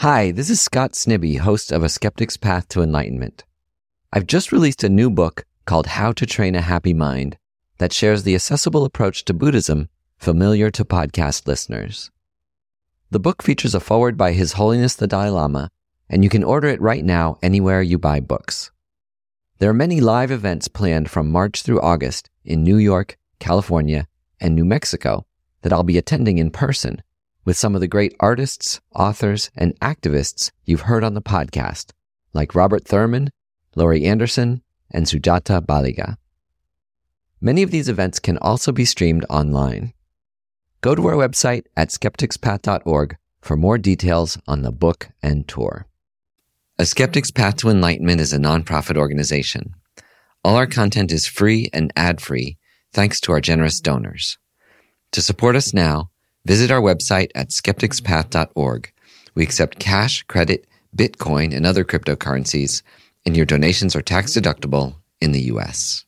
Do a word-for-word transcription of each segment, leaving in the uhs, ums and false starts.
Hi, this is Scott Snibbe, host of A Skeptic's Path to Enlightenment. I've just released a new book called How to Train a Happy Mind that shares the accessible approach to Buddhism familiar to podcast listeners. The book features a foreword by His Holiness the Dalai Lama, and you can order it right now anywhere you buy books. There are many live events planned from March through August in New York, California, and New Mexico that I'll be attending in person with some of the great artists, authors, and activists you've heard on the podcast, like Robert Thurman, Laurie Anderson, and Sujata Baliga. Many of these events can also be streamed online. Go to our website at skeptics path dot org for more details on the book and tour. A Skeptic's Path to Enlightenment is a nonprofit organization. All our content is free and ad-free thanks to our generous donors. To support us now, visit our website at skeptics path dot org. We accept cash, credit, Bitcoin, and other cryptocurrencies, and your donations are tax-deductible in the U S.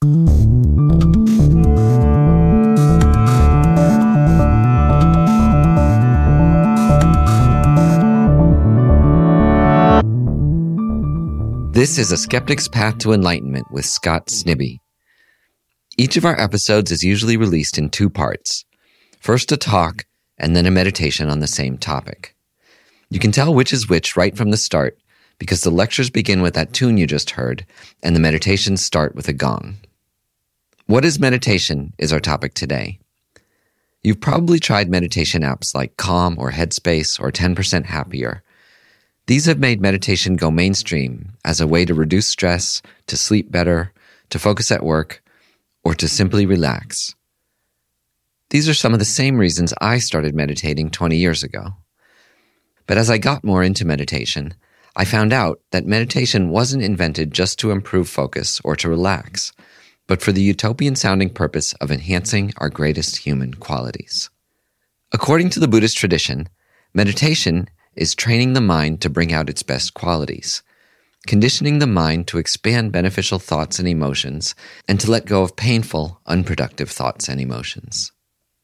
This is A Skeptic's Path to Enlightenment with Scott Snibbe. Each of our episodes is usually released in two parts. First a talk, and then a meditation on the same topic. You can tell which is which right from the start because the lectures begin with that tune you just heard, and the meditations start with a gong. What is meditation is our topic today. You've probably tried meditation apps like Calm or Headspace or ten percent Happier. These have made meditation go mainstream as a way to reduce stress, to sleep better, to focus at work, or to simply relax. These are some of the same reasons I started meditating twenty years ago. But as I got more into meditation, I found out that meditation wasn't invented just to improve focus or to relax, but for the utopian-sounding purpose of enhancing our greatest human qualities. According to the Buddhist tradition, meditation is training the mind to bring out its best qualities, conditioning the mind to expand beneficial thoughts and emotions, and to let go of painful, unproductive thoughts and emotions.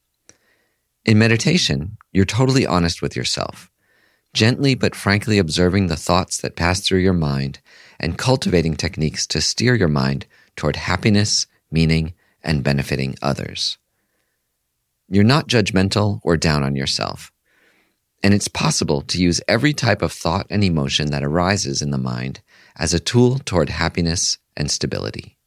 In meditation, you're totally honest with yourself, gently but frankly observing the thoughts that pass through your mind and cultivating techniques to steer your mind toward happiness, meaning, and benefiting others. You're not judgmental or down on yourself, and it's possible to use every type of thought and emotion that arises in the mind as a tool toward happiness and stability.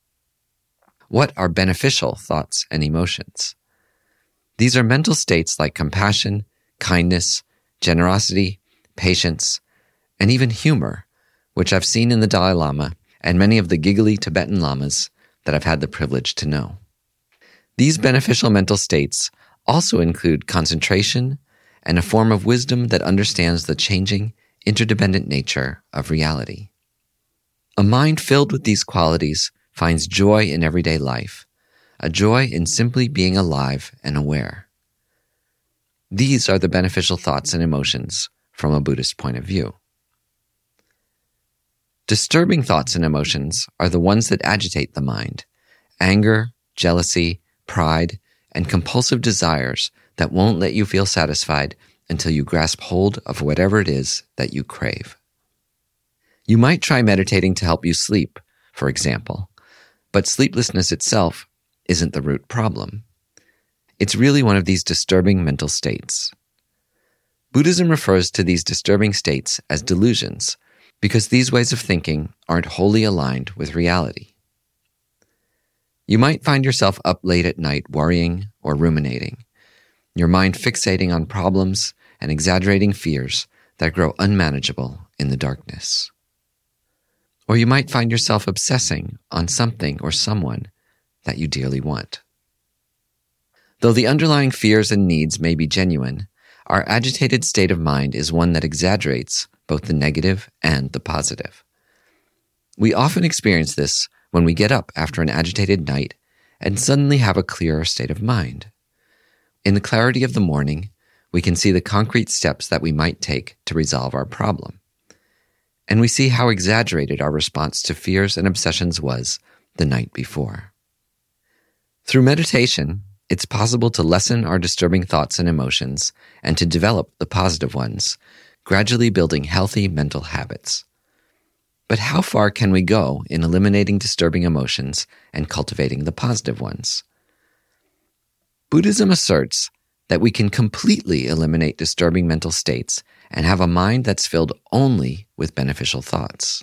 What are beneficial thoughts and emotions? These are mental states like compassion, kindness, generosity, patience, and even humor, which I've seen in the Dalai Lama and many of the giggly Tibetan lamas that I've had the privilege to know. These beneficial mental states also include concentration and a form of wisdom that understands the changing, interdependent nature of reality. A mind filled with these qualities finds joy in everyday life, a joy in simply being alive and aware. These are the beneficial thoughts and emotions from a Buddhist point of view. Disturbing thoughts and emotions are the ones that agitate the mind: anger, jealousy, pride, and compulsive desires that won't let you feel satisfied until you grasp hold of whatever it is that you crave. You might try meditating to help you sleep, for example, but sleeplessness itself isn't the root problem. It's really one of these disturbing mental states. Buddhism refers to these disturbing states as delusions because these ways of thinking aren't wholly aligned with reality. You might find yourself up late at night worrying or ruminating, your mind fixating on problems and exaggerating fears that grow unmanageable in the darkness. Or you might find yourself obsessing on something or someone that you dearly want. Though the underlying fears and needs may be genuine, our agitated state of mind is one that exaggerates both the negative and the positive. We often experience this when we get up after an agitated night and suddenly have a clearer state of mind. In the clarity of the morning, we can see the concrete steps that we might take to resolve our problem. And we see how exaggerated our response to fears and obsessions was the night before. Through meditation, it's possible to lessen our disturbing thoughts and emotions and to develop the positive ones, gradually building healthy mental habits. But how far can we go in eliminating disturbing emotions and cultivating the positive ones? Buddhism asserts that we can completely eliminate disturbing mental states and have a mind that's filled only with beneficial thoughts.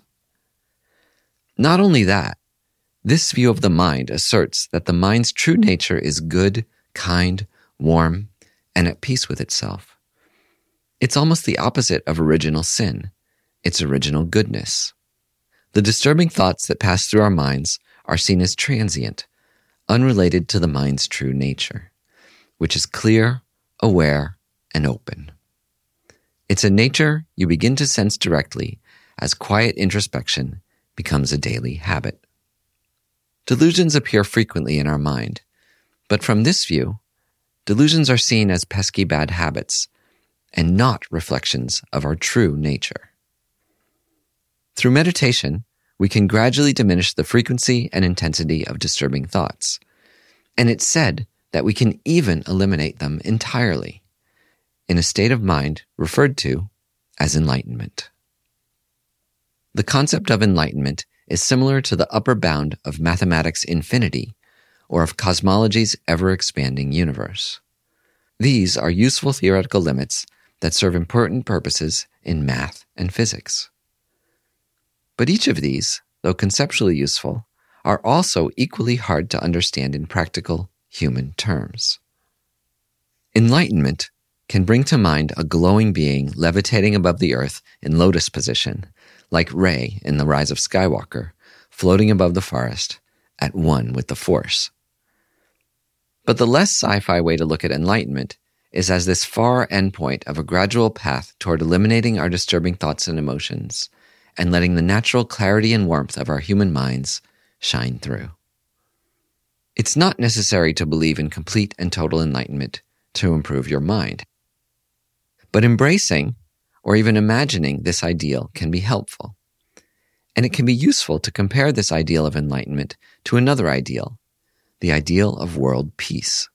Not only that, this view of the mind asserts that the mind's true nature is good, kind, warm, and at peace with itself. It's almost the opposite of original sin, its original goodness. The disturbing thoughts that pass through our minds are seen as transient, unrelated to the mind's true nature, which is clear, aware, and open. It's a nature you begin to sense directly as quiet introspection becomes a daily habit. Delusions appear frequently in our mind, but from this view, delusions are seen as pesky bad habits and not reflections of our true nature. Through meditation, we can gradually diminish the frequency and intensity of disturbing thoughts, and it's said that we can even eliminate them entirely, in a state of mind referred to as enlightenment. The concept of enlightenment is similar to the upper bound of mathematics' infinity, or of cosmology's ever-expanding universe. These are useful theoretical limits that serve important purposes in math and physics. But each of these, though conceptually useful, are also equally hard to understand in practical human terms. Enlightenment can bring to mind a glowing being levitating above the earth in lotus position, like Rey in The Rise of Skywalker, floating above the forest, at one with the Force. But the less sci-fi way to look at enlightenment is as this far endpoint of a gradual path toward eliminating our disturbing thoughts and emotions, and letting the natural clarity and warmth of our human minds shine through. It's not necessary to believe in complete and total enlightenment to improve your mind. But embracing or even imagining this ideal can be helpful. And it can be useful to compare this ideal of enlightenment to another ideal, the ideal of world peace.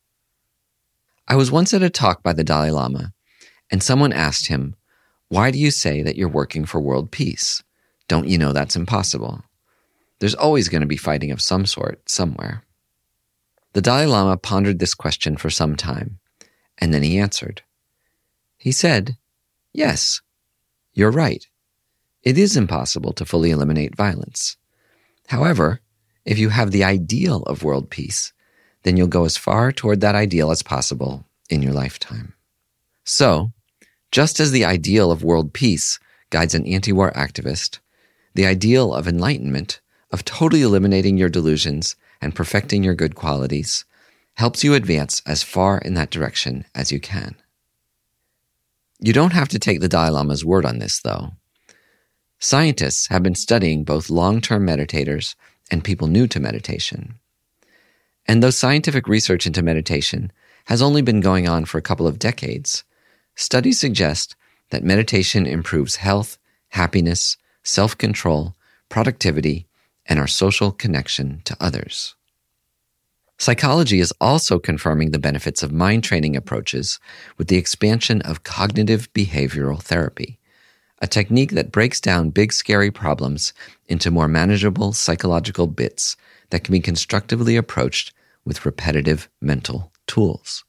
I was once at a talk by the Dalai Lama, and someone asked him, "Why do you say that you're working for world peace? Don't you know that's impossible? There's always going to be fighting of some sort somewhere." The Dalai Lama pondered this question for some time, and then he answered. He said, "Yes, you're right. It is impossible to fully eliminate violence. However, if you have the ideal of world peace, then you'll go as far toward that ideal as possible in your lifetime." So, just as the ideal of world peace guides an anti-war activist, the ideal of enlightenment, of totally eliminating your delusions and perfecting your good qualities, helps you advance as far in that direction as you can. You don't have to take the Dalai Lama's word on this, though. Scientists have been studying both long-term meditators and people new to meditation. And though scientific research into meditation has only been going on for a couple of decades, studies suggest that meditation improves health, happiness, self-control, productivity, and our social connection to others. Psychology is also confirming the benefits of mind training approaches with the expansion of cognitive behavioral therapy, a technique that breaks down big scary problems into more manageable psychological bits that can be constructively approached with repetitive mental tools.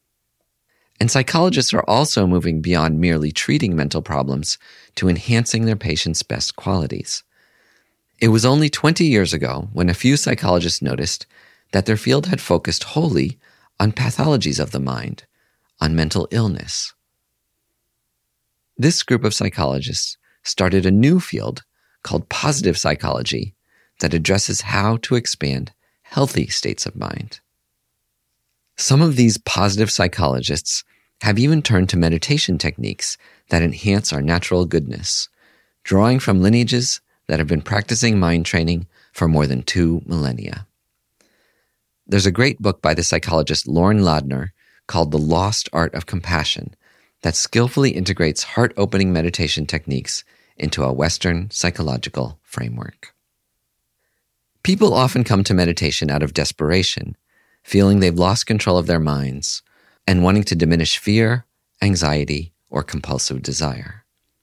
And psychologists are also moving beyond merely treating mental problems to enhancing their patients' best qualities. It was only twenty years ago when a few psychologists noticed that their field had focused wholly on pathologies of the mind, on mental illness. This group of psychologists started a new field called positive psychology that addresses how to expand healthy states of mind. Some of these positive psychologists have even turned to meditation techniques that enhance our natural goodness, drawing from lineages that have been practicing mind training for more than two millennia. There's a great book by the psychologist Lauren Ladner called The Lost Art of Compassion that skillfully integrates heart-opening meditation techniques into a Western psychological framework. People often come to meditation out of desperation, feeling they've lost control of their minds and wanting to diminish fear, anxiety, or compulsive desire.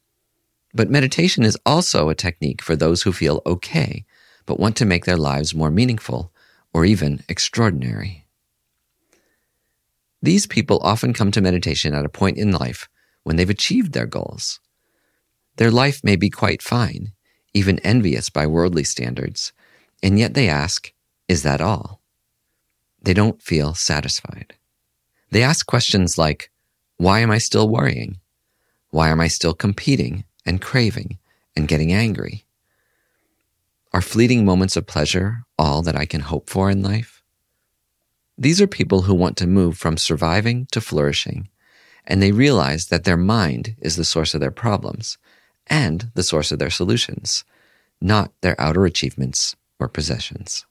But meditation is also a technique for those who feel okay, but want to make their lives more meaningful or even extraordinary. These people often come to meditation at a point in life when they've achieved their goals. Their life may be quite fine, even envious by worldly standards, and yet they ask, is that all? They don't feel satisfied. They ask questions like, why am I still worrying? Why am I still competing and craving and getting angry? Are fleeting moments of pleasure all that I can hope for in life? These are people who want to move from surviving to flourishing, and they realize that their mind is the source of their problems and the source of their solutions, not their outer achievements or possessions.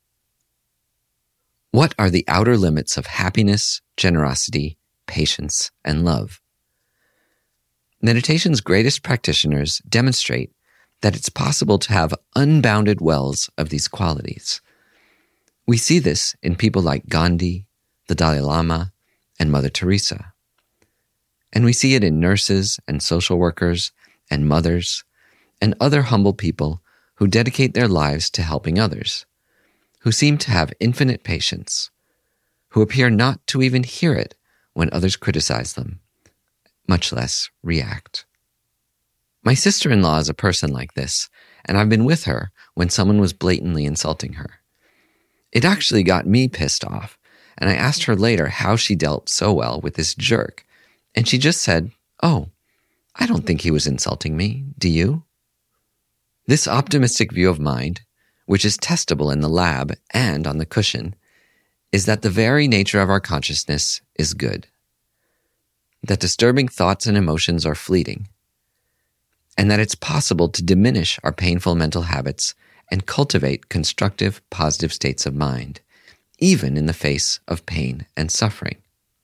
What are the outer limits of happiness, generosity, patience, and love? Meditation's greatest practitioners demonstrate that it's possible to have unbounded wells of these qualities. We see this in people like Gandhi, the Dalai Lama, and Mother Teresa. And we see it in nurses and social workers and mothers and other humble people who dedicate their lives to helping others, who seem to have infinite patience, who appear not to even hear it when others criticize them, much less react. My sister-in-law is a person like this, and I've been with her when someone was blatantly insulting her. It actually got me pissed off, and I asked her later how she dealt so well with this jerk, and she just said, "Oh, I don't think he was insulting me, do you?" This optimistic view of mind, which is testable in the lab and on the cushion, is that the very nature of our consciousness is good, that disturbing thoughts and emotions are fleeting, and that it's possible to diminish our painful mental habits and cultivate constructive, positive states of mind, even in the face of pain and suffering.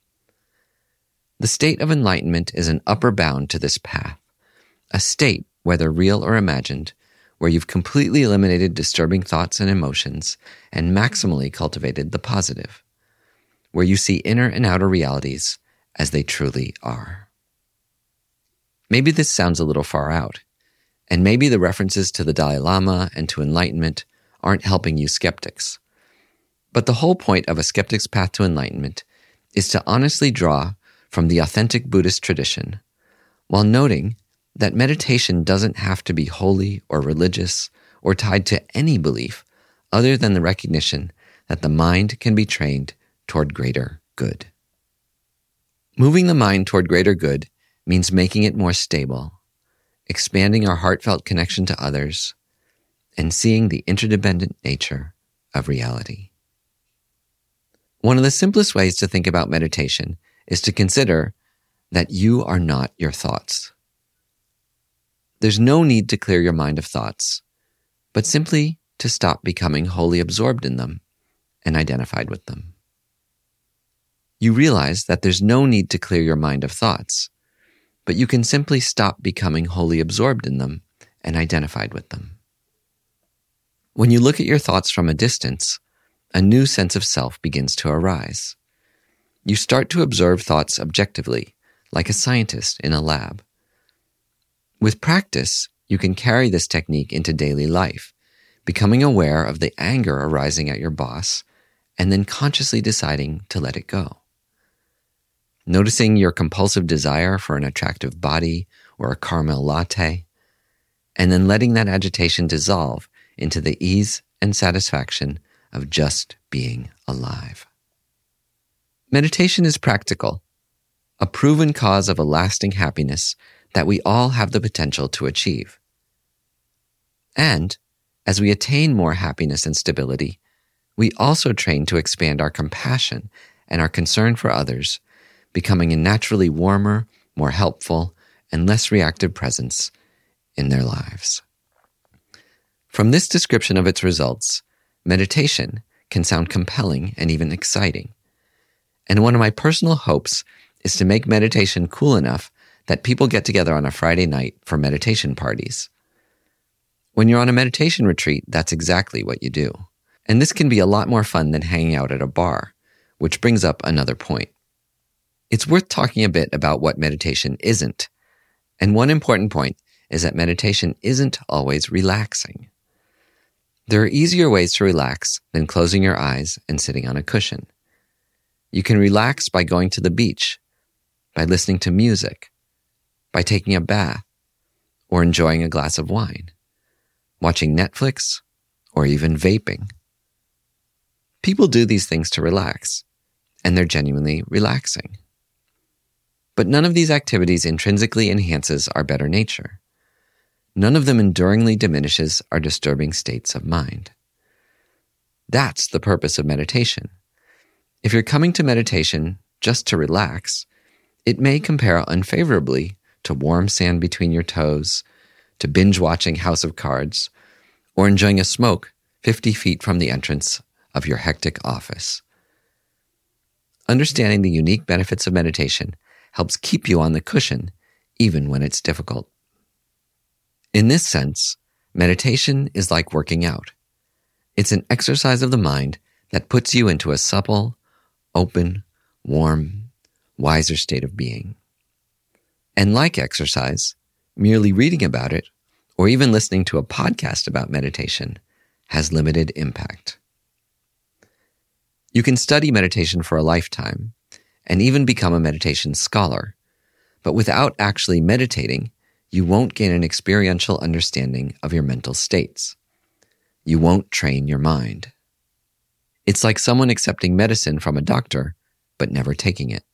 The state of enlightenment is an upper bound to this path, a state, whether real or imagined, where you've completely eliminated disturbing thoughts and emotions and maximally cultivated the positive, where you see inner and outer realities as they truly are. Maybe this sounds a little far out, and maybe the references to the Dalai Lama and to enlightenment aren't helping you skeptics. But the whole point of a skeptic's path to enlightenment is to honestly draw from the authentic Buddhist tradition, while noting that meditation doesn't have to be holy or religious or tied to any belief other than the recognition that the mind can be trained toward greater good. Moving the mind toward greater good means making it more stable, expanding our heartfelt connection to others, and seeing the interdependent nature of reality. One of the simplest ways to think about meditation is to consider that you are not your thoughts. There's no need to clear your mind of thoughts, but simply to stop becoming wholly absorbed in them and identified with them. You realize that there's no need to clear your mind of thoughts, but you can simply stop becoming wholly absorbed in them and identified with them. When you look at your thoughts from a distance, a new sense of self begins to arise. You start to observe thoughts objectively, like a scientist in a lab. With practice, you can carry this technique into daily life, becoming aware of the anger arising at your boss, and then consciously deciding to let it go. Noticing your compulsive desire for an attractive body or a caramel latte, and then letting that agitation dissolve into the ease and satisfaction of just being alive. Meditation is practical, a proven cause of a lasting happiness that we all have the potential to achieve. And as we attain more happiness and stability, we also train to expand our compassion and our concern for others, becoming a naturally warmer, more helpful, and less reactive presence in their lives. From this description of its results, meditation can sound compelling and even exciting. And one of my personal hopes is to make meditation cool enough that people get together on a Friday night for meditation parties. When you're on a meditation retreat, that's exactly what you do. And this can be a lot more fun than hanging out at a bar, which brings up another point. It's worth talking a bit about what meditation isn't. And one important point is that meditation isn't always relaxing. There are easier ways to relax than closing your eyes and sitting on a cushion. You can relax by going to the beach, by listening to music, by taking a bath, or enjoying a glass of wine, watching Netflix, or even vaping. People do these things to relax, and they're genuinely relaxing. But none of these activities intrinsically enhances our better nature. None of them enduringly diminishes our disturbing states of mind. That's the purpose of meditation. If you're coming to meditation just to relax, it may compare unfavorably to warm sand between your toes, to binge-watching House of Cards, or enjoying a smoke fifty feet from the entrance of your hectic office. Understanding the unique benefits of meditation helps keep you on the cushion even when it's difficult. In this sense, meditation is like working out. It's an exercise of the mind that puts you into a supple, open, warm, wiser state of being. And like exercise, merely reading about it, or even listening to a podcast about meditation, has limited impact. You can study meditation for a lifetime, and even become a meditation scholar, but without actually meditating, you won't gain an experiential understanding of your mental states. You won't train your mind. It's like someone accepting medicine from a doctor, but never taking it.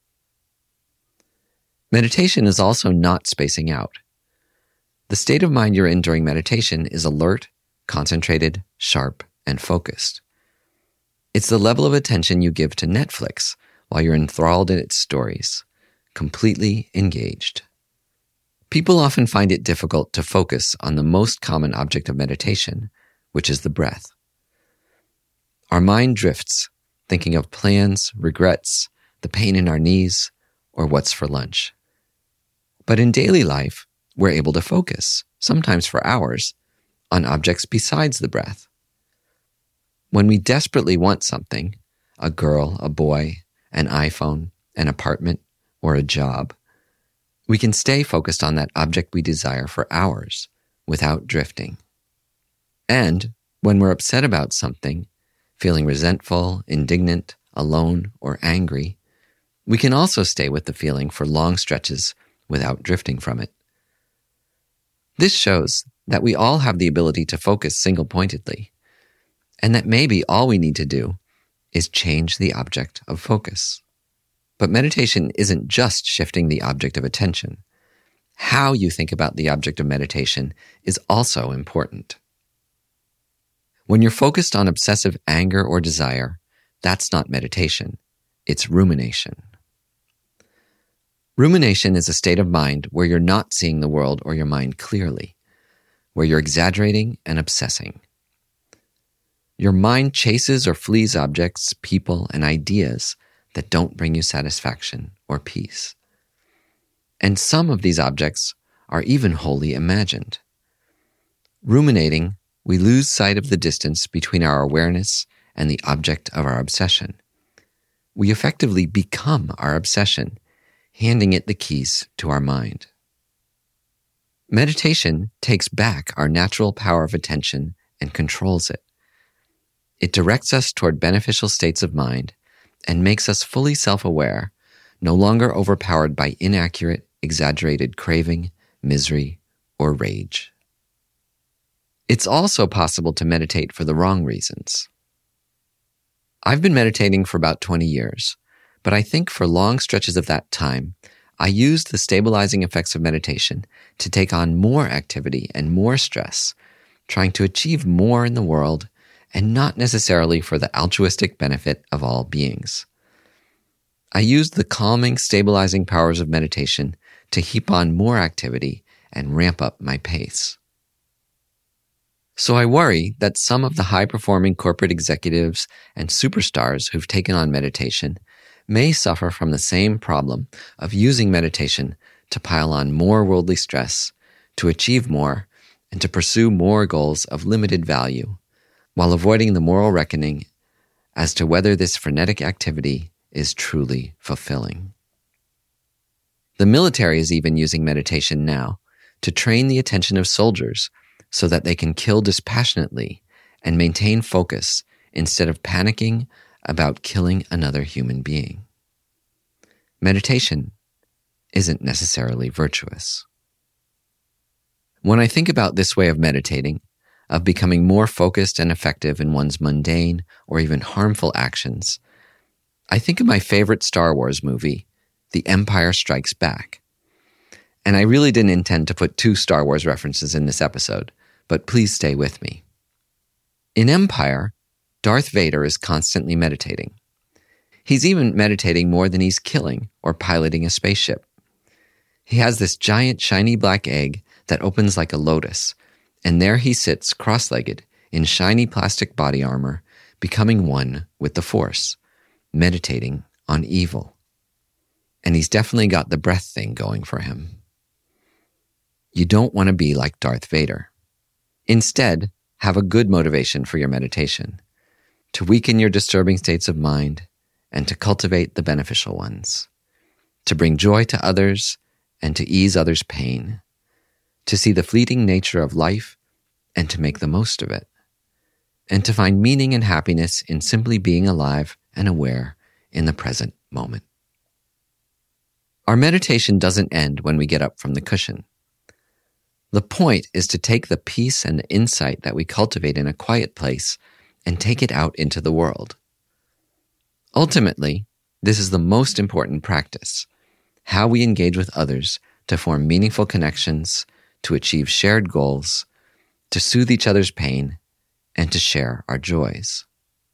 Meditation is also not spacing out. The state of mind you're in during meditation is alert, concentrated, sharp, and focused. It's the level of attention you give to Netflix while you're enthralled in its stories, completely engaged. People often find it difficult to focus on the most common object of meditation, which is the breath. Our mind drifts, thinking of plans, regrets, the pain in our knees, or what's for lunch. But in daily life, we're able to focus, sometimes for hours, on objects besides the breath. When we desperately want something, a girl, a boy, an iPhone, an apartment, or a job, we can stay focused on that object we desire for hours without drifting. And when we're upset about something, feeling resentful, indignant, alone, or angry, we can also stay with the feeling for long stretches without drifting from it. This shows that we all have the ability to focus single-pointedly, and that maybe all we need to do is change the object of focus. But meditation isn't just shifting the object of attention. How you think about the object of meditation is also important. When you're focused on obsessive anger or desire, that's not meditation, it's rumination. Rumination is a state of mind where you're not seeing the world or your mind clearly, where you're exaggerating and obsessing. Your mind chases or flees objects, people, and ideas that don't bring you satisfaction or peace. And some of these objects are even wholly imagined. Ruminating, we lose sight of the distance between our awareness and the object of our obsession. We effectively become our obsession, handing it the keys to our mind. Meditation takes back our natural power of attention and controls it. It directs us toward beneficial states of mind and makes us fully self-aware, no longer overpowered by inaccurate, exaggerated craving, misery, or rage. It's also possible to meditate for the wrong reasons. I've been meditating for about twenty years, but I think for long stretches of that time, I used the stabilizing effects of meditation to take on more activity and more stress, trying to achieve more in the world and not necessarily for the altruistic benefit of all beings. I used the calming, stabilizing powers of meditation to heap on more activity and ramp up my pace. So I worry that some of the high-performing corporate executives and superstars who've taken on meditation may suffer from the same problem of using meditation to pile on more worldly stress, to achieve more, and to pursue more goals of limited value, while avoiding the moral reckoning as to whether this frenetic activity is truly fulfilling. The military is even using meditation now to train the attention of soldiers so that they can kill dispassionately and maintain focus instead of panicking about killing another human being. Meditation isn't necessarily virtuous. When I think about this way of meditating, of becoming more focused and effective in one's mundane or even harmful actions, I think of my favorite Star Wars movie, The Empire Strikes Back. And I really didn't intend to put two Star Wars references in this episode, but please stay with me. In Empire, Darth Vader is constantly meditating. He's even meditating more than he's killing or piloting a spaceship. He has this giant shiny black egg that opens like a lotus, and there he sits cross-legged in shiny plastic body armor, becoming one with the Force, meditating on evil. And he's definitely got the breath thing going for him. You don't want to be like Darth Vader. Instead, have a good motivation for your meditation, to weaken your disturbing states of mind and to cultivate the beneficial ones, to bring joy to others and to ease others' pain, to see the fleeting nature of life and to make the most of it, and to find meaning and happiness in simply being alive and aware in the present moment. Our meditation doesn't end when we get up from the cushion. The point is to take the peace and the insight that we cultivate in a quiet place and take it out into the world. Ultimately, this is the most important practice, how we engage with others to form meaningful connections, to achieve shared goals, to soothe each other's pain, and to share our joys.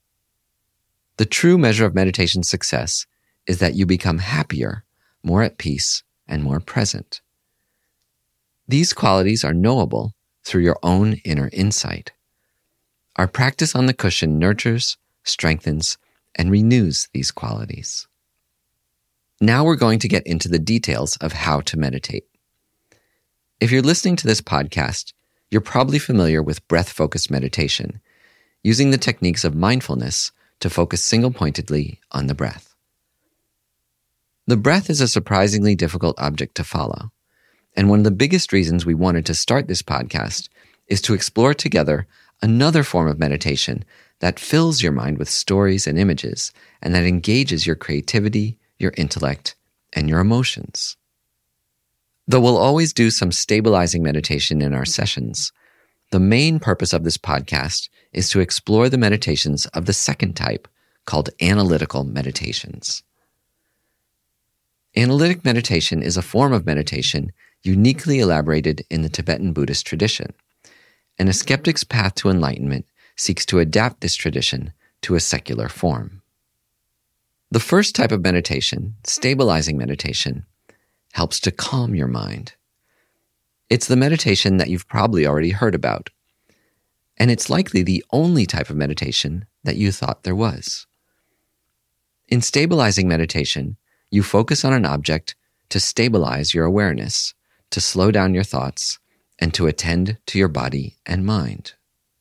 The true measure of meditation success is that you become happier, more at peace, and more present. These qualities are knowable through your own inner insight. Our practice on the cushion nurtures, strengthens, and renews these qualities. Now we're going to get into the details of how to meditate. If you're listening to this podcast, you're probably familiar with breath-focused meditation, using the techniques of mindfulness to focus single-pointedly on the breath. The breath is a surprisingly difficult object to follow, and one of the biggest reasons we wanted to start this podcast is to explore together another form of meditation that fills your mind with stories and images and that engages your creativity, your intellect, and your emotions. Though we'll always do some stabilizing meditation in our sessions, the main purpose of this podcast is to explore the meditations of the second type, called analytical meditations. Analytic meditation is a form of meditation uniquely elaborated in the Tibetan Buddhist tradition, and a skeptic's path to enlightenment seeks to adapt this tradition to a secular form. The first type of meditation, stabilizing meditation, helps to calm your mind. It's the meditation that you've probably already heard about, and it's likely the only type of meditation that you thought there was. In stabilizing meditation, you focus on an object to stabilize your awareness, to slow down your thoughts, and to attend to your body and mind.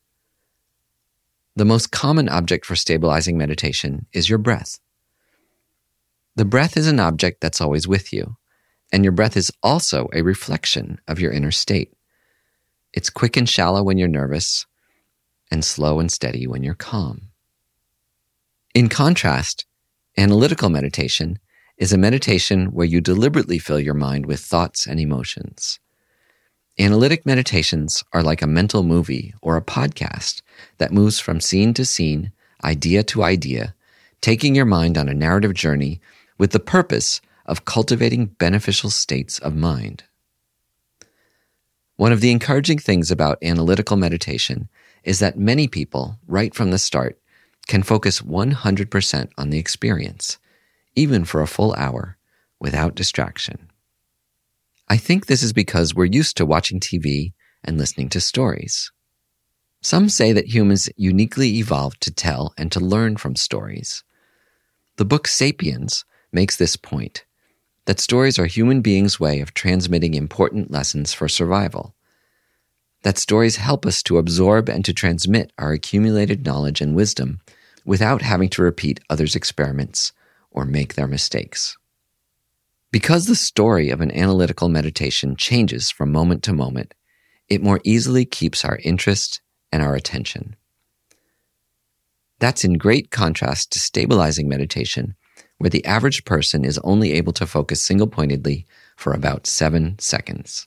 The most common object for stabilizing meditation is your breath. The breath is an object that's always with you, and your breath is also a reflection of your inner state. It's quick and shallow when you're nervous, and slow and steady when you're calm. In contrast, analytical meditation is a meditation where you deliberately fill your mind with thoughts and emotions. Analytic meditations are like a mental movie or a podcast that moves from scene to scene, idea to idea, taking your mind on a narrative journey with the purpose of cultivating beneficial states of mind. One of the encouraging things about analytical meditation is that many people, right from the start, can focus one hundred percent on the experience, even for a full hour, without distraction. I think this is because we're used to watching T V and listening to stories. Some say that humans uniquely evolved to tell and to learn from stories. The book Sapiens makes this point, that stories are human beings' way of transmitting important lessons for survival. That stories help us to absorb and to transmit our accumulated knowledge and wisdom without having to repeat others' experiments or make their mistakes. Because the story of an analytical meditation changes from moment to moment, it more easily keeps our interest and our attention. That's in great contrast to stabilizing meditation, where the average person is only able to focus single-pointedly for about seven seconds.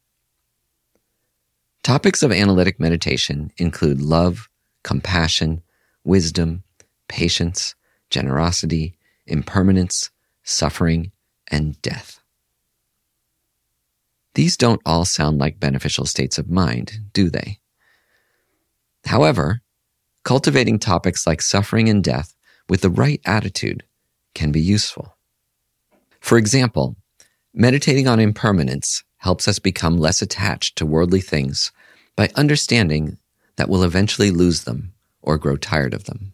Topics of analytic meditation include love, compassion, wisdom, patience, generosity, impermanence, suffering, and death. These don't all sound like beneficial states of mind, do they? However, cultivating topics like suffering and death with the right attitude can be useful. For example, meditating on impermanence helps us become less attached to worldly things by understanding that we'll eventually lose them or grow tired of them.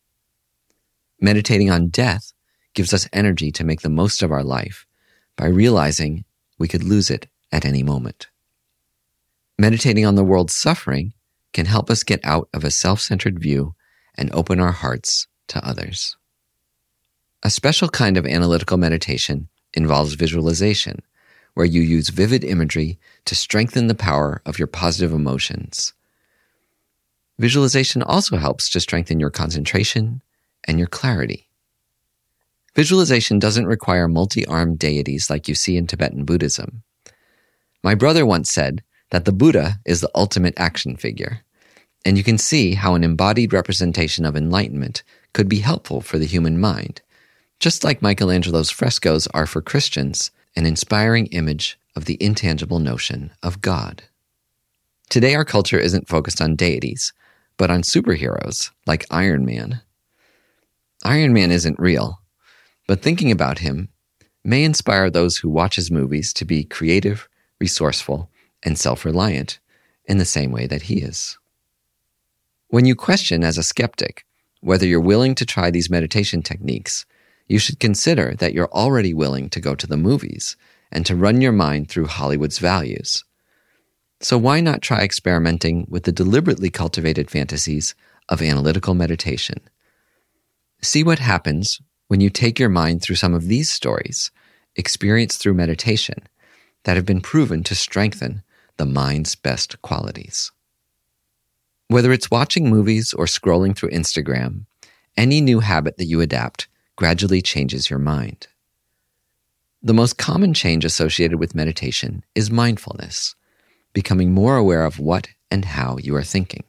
Meditating on death gives us energy to make the most of our life by realizing we could lose it at any moment. Meditating on the world's suffering can help us get out of a self-centered view and open our hearts to others. A special kind of analytical meditation involves visualization, where you use vivid imagery to strengthen the power of your positive emotions. Visualization also helps to strengthen your concentration and your clarity. Visualization doesn't require multi-armed deities like you see in Tibetan Buddhism. My brother once said that the Buddha is the ultimate action figure, and you can see how an embodied representation of enlightenment could be helpful for the human mind, just like Michelangelo's frescoes are for Christians an inspiring image of the intangible notion of God. Today our culture isn't focused on deities, but on superheroes like Iron Man. Iron Man isn't real, but thinking about him may inspire those who watch his movies to be creative, resourceful, and self-reliant in the same way that he is. When you question as a skeptic whether you're willing to try these meditation techniques, you should consider that you're already willing to go to the movies and to run your mind through Hollywood's values. So why not try experimenting with the deliberately cultivated fantasies of analytical meditation? See what happens when you take your mind through some of these stories, experienced through meditation, that have been proven to strengthen the mind's best qualities. Whether it's watching movies or scrolling through Instagram, any new habit that you adapt gradually changes your mind. The most common change associated with meditation is mindfulness, becoming more aware of what and how you are thinking.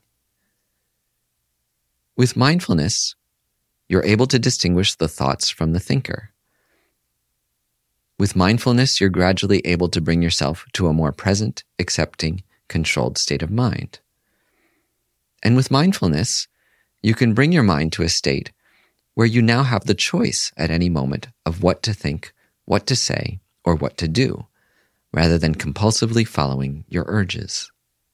With mindfulness, you're able to distinguish the thoughts from the thinker. With mindfulness, you're gradually able to bring yourself to a more present, accepting, controlled state of mind. And with mindfulness, you can bring your mind to a state where you now have the choice at any moment of what to think, what to say, or what to do, rather than compulsively following your urges.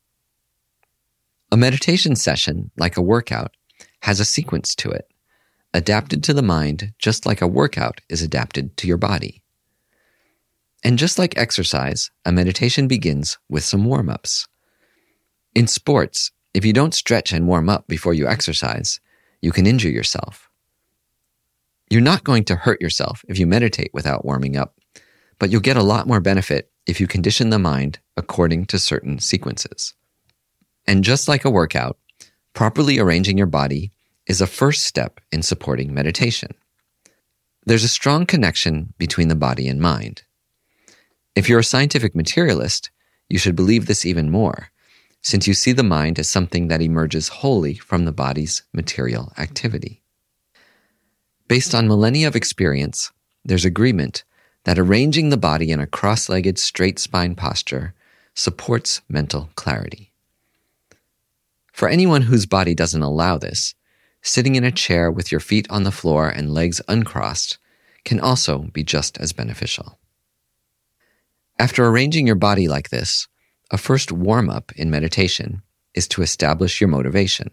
A meditation session, like a workout, has a sequence to it, adapted to the mind just like a workout is adapted to your body. And just like exercise, a meditation begins with some warm-ups. In sports, if you don't stretch and warm up before you exercise, you can injure yourself. You're not going to hurt yourself if you meditate without warming up, but you'll get a lot more benefit if you condition the mind according to certain sequences. And just like a workout, properly arranging your body is a first step in supporting meditation. There's a strong connection between the body and mind. If you're a scientific materialist, you should believe this even more, since you see the mind as something that emerges wholly from the body's material activity. Based on millennia of experience, there's agreement that arranging the body in a cross-legged straight spine posture supports mental clarity. For anyone whose body doesn't allow this, sitting in a chair with your feet on the floor and legs uncrossed can also be just as beneficial. After arranging your body like this, a first warm-up in meditation is to establish your motivation.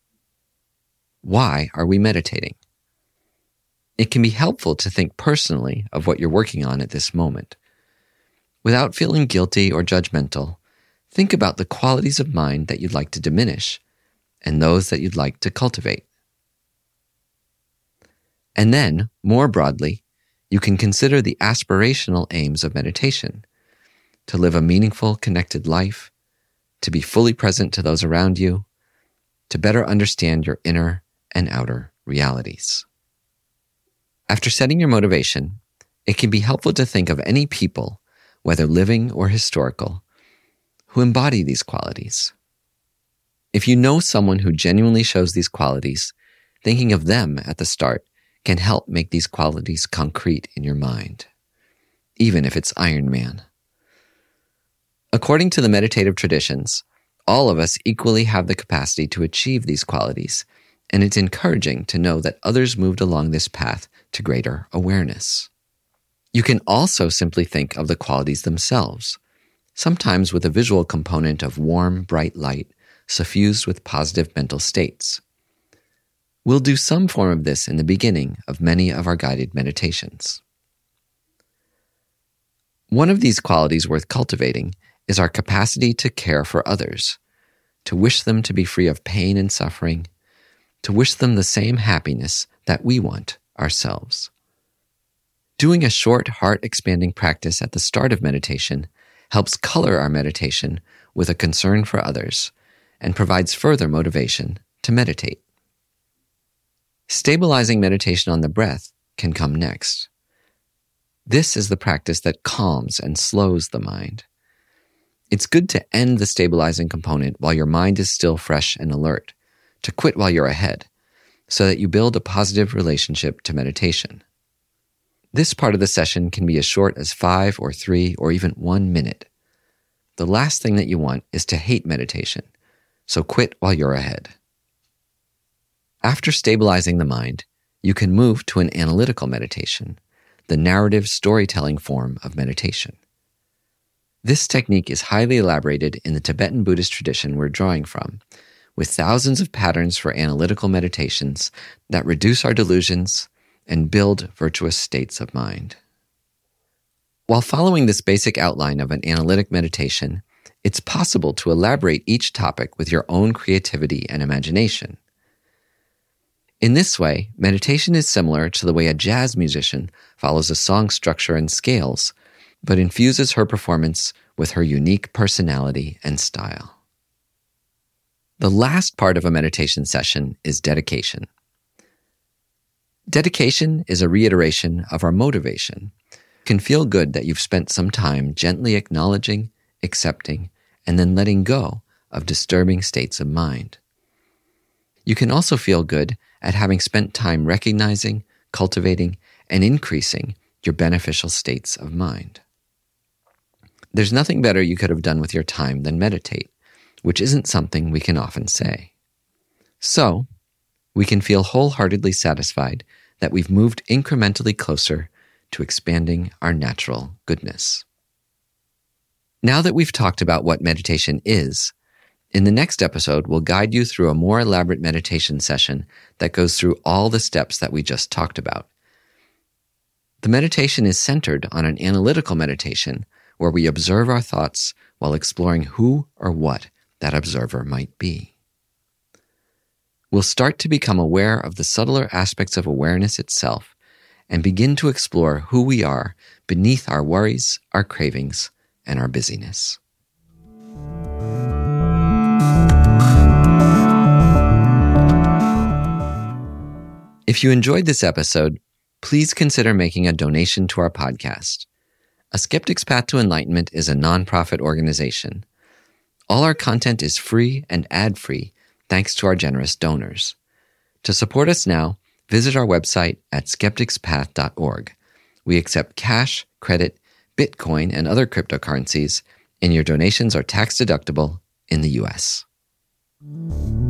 Why are we meditating? It can be helpful to think personally of what you're working on at this moment. Without feeling guilty or judgmental, think about the qualities of mind that you'd like to diminish and those that you'd like to cultivate. And then, more broadly, you can consider the aspirational aims of meditation: to live a meaningful, connected life, to be fully present to those around you, to better understand your inner and outer realities. After setting your motivation, it can be helpful to think of any people, whether living or historical, who embody these qualities. If you know someone who genuinely shows these qualities, thinking of them at the start can help make these qualities concrete in your mind, even if it's Iron Man. According to the meditative traditions, all of us equally have the capacity to achieve these qualities, and it's encouraging to know that others moved along this path to greater awareness. You can also simply think of the qualities themselves, sometimes with a visual component of warm, bright light suffused with positive mental states. We'll do some form of this in the beginning of many of our guided meditations. One of these qualities worth cultivating is our capacity to care for others, to wish them to be free of pain and suffering, to wish them the same happiness that we want ourselves. Doing a short, heart-expanding practice at the start of meditation helps color our meditation with a concern for others and provides further motivation to meditate. Stabilizing meditation on the breath can come next. This is the practice that calms and slows the mind. It's good to end the stabilizing component while your mind is still fresh and alert, to quit while you're ahead, so that you build a positive relationship to meditation. This part of the session can be as short as five or three or even one minute. The last thing that you want is to hate meditation, so quit while you're ahead. After stabilizing the mind, you can move to an analytical meditation, the narrative storytelling form of meditation. This technique is highly elaborated in the Tibetan Buddhist tradition we're drawing from, with thousands of patterns for analytical meditations that reduce our delusions and build virtuous states of mind. While following this basic outline of an analytic meditation, it's possible to elaborate each topic with your own creativity and imagination. In this way, meditation is similar to the way a jazz musician follows a song structure and scales, but infuses her performance with her unique personality and style. The last part of a meditation session is dedication. Dedication is a reiteration of our motivation. It can feel good that you've spent some time gently acknowledging, accepting, and then letting go of disturbing states of mind. You can also feel good at having spent time recognizing, cultivating, and increasing your beneficial states of mind. There's nothing better you could have done with your time than meditate, which isn't something we can often say. So, we can feel wholeheartedly satisfied that we've moved incrementally closer to expanding our natural goodness. Now that we've talked about what meditation is, in the next episode, we'll guide you through a more elaborate meditation session that goes through all the steps that we just talked about. The meditation is centered on an analytical meditation where we observe our thoughts while exploring who or what that observer might be. We'll start to become aware of the subtler aspects of awareness itself and begin to explore who we are beneath our worries, our cravings, and our busyness. If you enjoyed this episode, please consider making a donation to our podcast. A Skeptic's Path to Enlightenment is a nonprofit organization. All our content is free and ad-free thanks to our generous donors. To support us now, visit our website at skeptics path dot org. We accept cash, credit, Bitcoin, and other cryptocurrencies, and your donations are tax-deductible in the U S